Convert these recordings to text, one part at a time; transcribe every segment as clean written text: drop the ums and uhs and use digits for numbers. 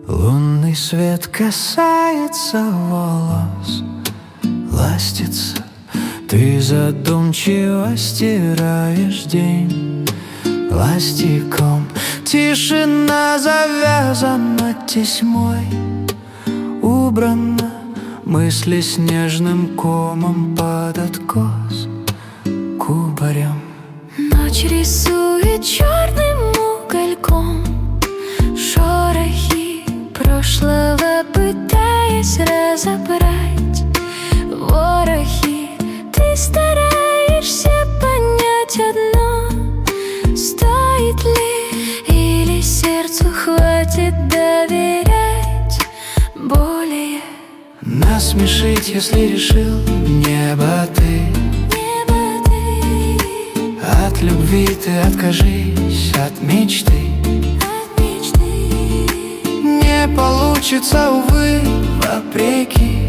Лунный свет касается волос, ластится. Ты задумчиво стираешь день пластиком. Тишина завязана тесьмой, убрана. Мысли снежным комом под откос кубарем. Ночь рисует черным угольком шорохи прошлого, пытаясь разобрать ворохи. Ты стараешься понять одно: стоит ли, или сердцу хватит доверять более. Насмешить, если решил, небо ты. От любви ты откажись, от мечты. Не получится, увы, вопреки.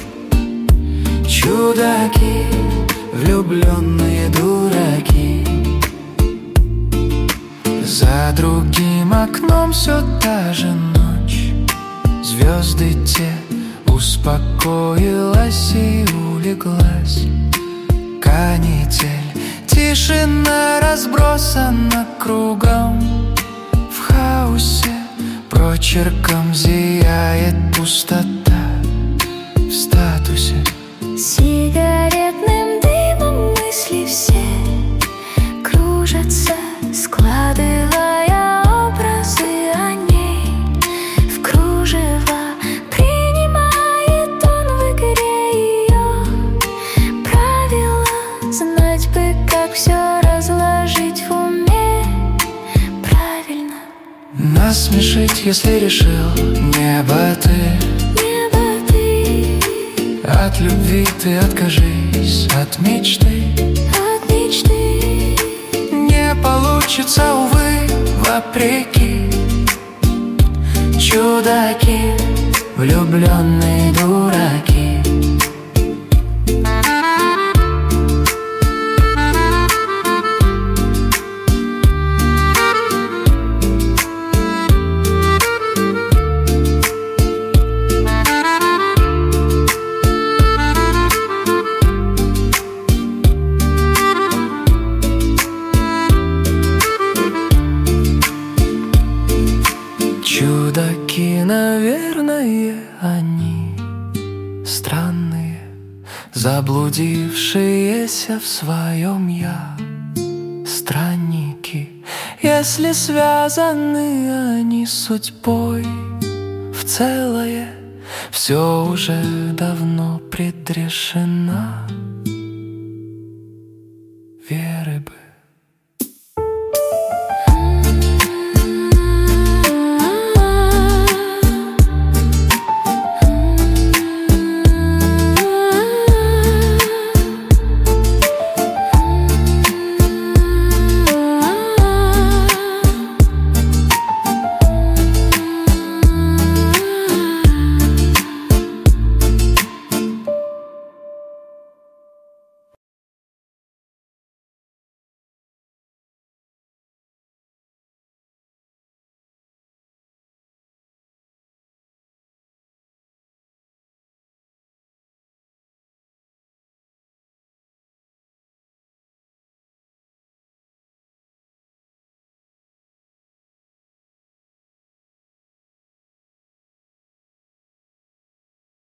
Чудаки, влюбленные дураки. За другим окном все та же ночь. Звезды те успокоилась и улеглась. Канитель, тишина разбросана кругом. В хаосе прочерком зияет пустота в статусе. Сигаретным дымом мысли все кружатся, складывая образы о ней в кружева. Принимает он в игре ее правила. Знать бы, как все разложить в уме правильно. Насмешить, если решил, небо ты. От любви ты откажись, от мечты. Не получится, увы, вопреки. Чудаки, влюбленные дураки. Чудаки, наверное, они странные, заблудившиеся в своем я. Странники, если связаны они судьбой в целое, все уже давно предрешено.